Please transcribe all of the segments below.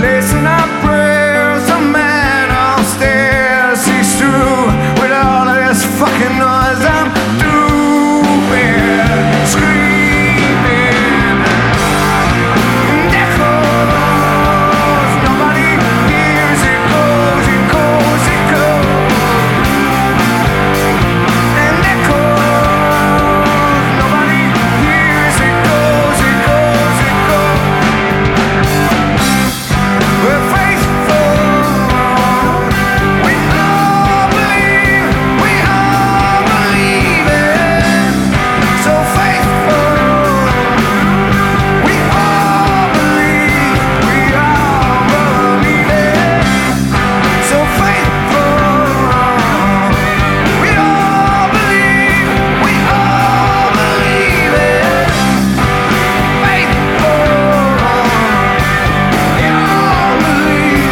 lacing up prayers, a man upstairs sees through with all of this fucking noise. I'm doing, screaming, and echoes. Nobody hears it, goes, it goes, it goes, and echoes. Nobody hears it, goes, it goes, it goes. We're faithful. We all believe it. So faithful. We all believe it. So faithful. We all believe it. Faithful. We all believe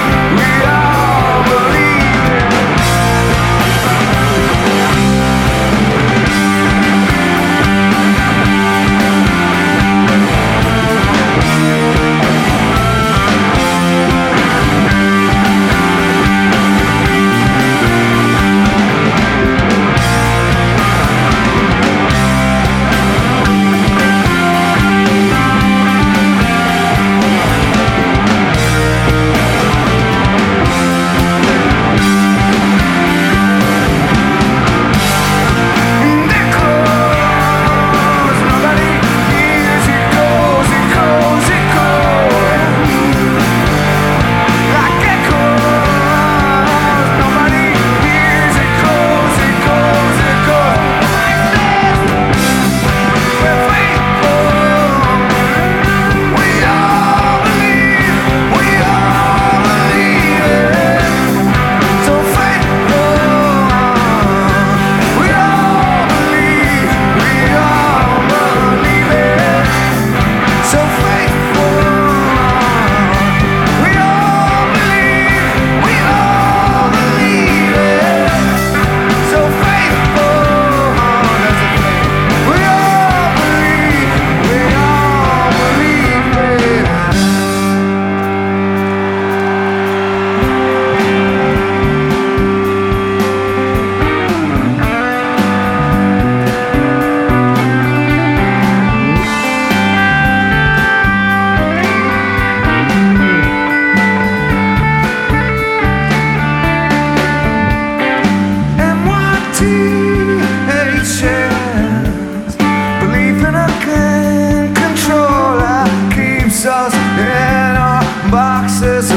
belief in a can control that keeps us in our boxes.